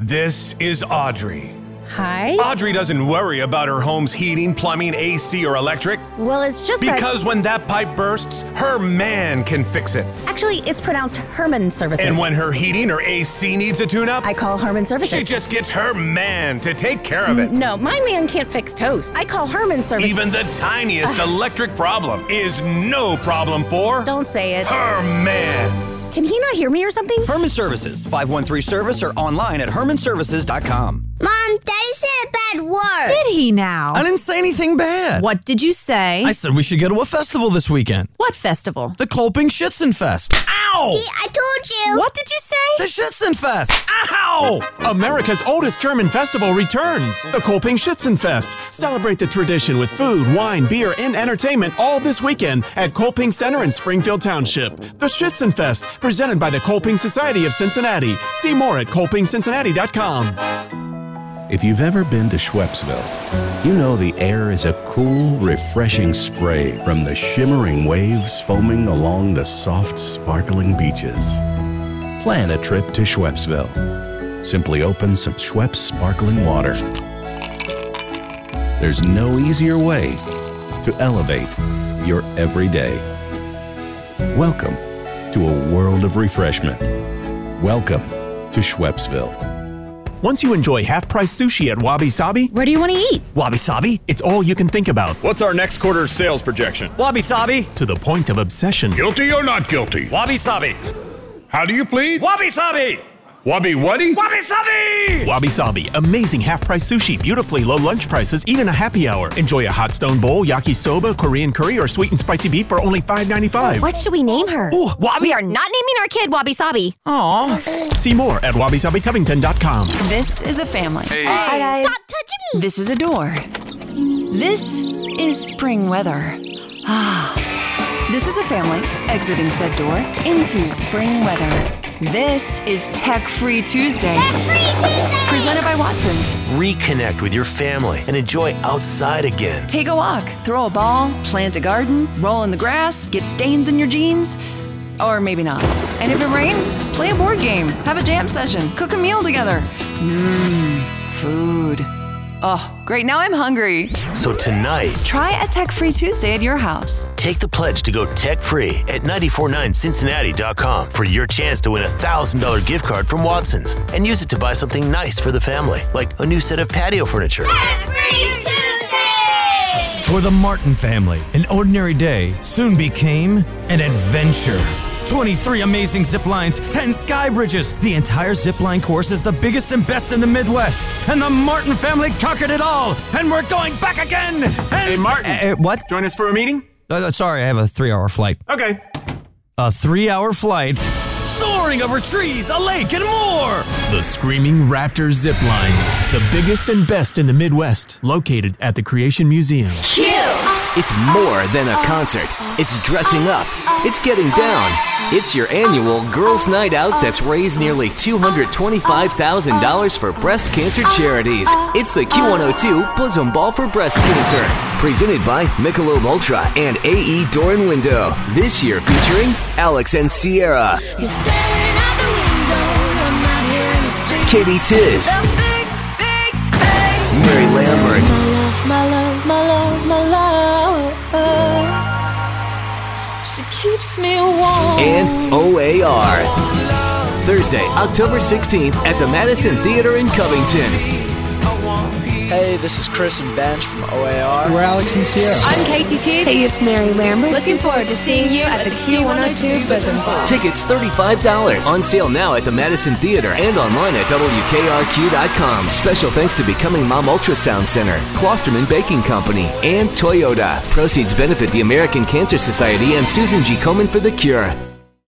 This is Audrey. Hi? Audrey doesn't worry about her home's heating, plumbing, AC, or electric. Well, it's just because when that pipe bursts, her man can fix it. Actually, it's pronounced Herman Services. And when her heating or AC needs a tune-up, I call Herman Services. she just gets her man to take care of it. No, my man can't fix toast. I call Herman Services. Even the tiniest electric problem is no problem for... Don't say it. her man. Can he not hear me or something? Herman Services, 513-SERVICE or online at hermanservices.com. Mom, Daddy said a bad word. Did he now? I didn't say anything bad. What did you say? I said we should go to a festival this weekend. What festival? The Kolping Schützenfest. Ow! See, I told you. What did you say? The Schützenfest. Ow! America's oldest German festival returns, the Kolping Schützenfest. Celebrate the tradition with food, wine, beer, and entertainment all this weekend at Kolping Center in Springfield Township. The Schützenfest, presented by the Kolping Society of Cincinnati. See more at kolpingcincinnati.com. If you've ever been to Schweppesville, you know the air is a cool, refreshing spray from the shimmering waves foaming along the soft, sparkling beaches. Plan a trip to Schweppesville. Simply open some Schweppes sparkling water. There's no easier way to elevate your everyday. Welcome to a world of refreshment. Welcome to Schweppesville. Once you enjoy half-price sushi at Wabi Sabi, Where do you want to eat? Wabi Sabi? it's all you can think about. What's our next quarter's sales projection? Wabi Sabi. To the point of obsession. Guilty or not guilty? Wabi Sabi. How do you plead? Wabi Sabi. Wabi Wuddy? Wabi Sabi. Wabi Sabi, amazing half-price sushi, beautifully low lunch prices, even a happy hour. Enjoy a hot stone bowl, yakisoba, Korean curry, or sweet and spicy beef for only $5.95. What should we name her? Ooh, Wabi. We are not naming our kid Wabi Sabi. Aw. See more at wabisabicovington.com. This is a family. Hi, guys. Stop touching me. This is a door. This is spring weather. This is a family exiting said door into spring weather. This is Tech Free Tuesday. Presented by Watson's. Reconnect with your family and enjoy outside again. Take a walk, throw a ball, plant a garden, roll in the grass, get stains in your jeans. Or maybe not. And if it rains, play a board game, have a jam session, cook a meal together. Food. Oh, great, now I'm hungry. So tonight, Try a Tech Free Tuesday at your house. take the pledge to go tech-free at 949cincinnati.com for your chance to win a $1,000 gift card from Watson's and use it to buy something nice for the family, like a new set of patio furniture. Free Tuesday. For the Martin family, an ordinary day soon became an adventure. 23 amazing zip lines, 10 sky bridges. The entire zip line course is the biggest and best in the Midwest. And the Martin family conquered it all. And we're going back again. And Hey, Martin. what? Join us for a meeting? Sorry, I have a 3-hour flight. Okay. A 3-hour flight, soaring over trees, a lake, and more. The Screaming Raptors Zip Lines, the biggest and best in the Midwest, located at the Creation Museum. It's more than a concert. It's dressing up. It's getting down. It's your annual Girls' Night Out that's raised nearly $225,000 for breast cancer charities. It's the Q102 Bosom Ball for Breast Cancer. Presented by Michelob Ultra and AE Door and Window. This year featuring Alex and Sierra. Katie Tiz. Mary Lambert. My love, my love, my love. She keeps me warm. And OAR. Thursday, October 16th at the Madison Theater in Covington. Hey, this is Chris and Benj from OAR. We're Alex and Sierra. I'm Katie Tiz. Hey, it's Mary Lambert. Looking forward to seeing you at the Q102 Bosom Ball. Tickets $35. On sale now at the Madison Theater and online at WKRQ.com. Special thanks to Becoming Mom Ultrasound Center, Klosterman Baking Company, and Toyota. Proceeds benefit the American Cancer Society and Susan G. Komen for the Cure.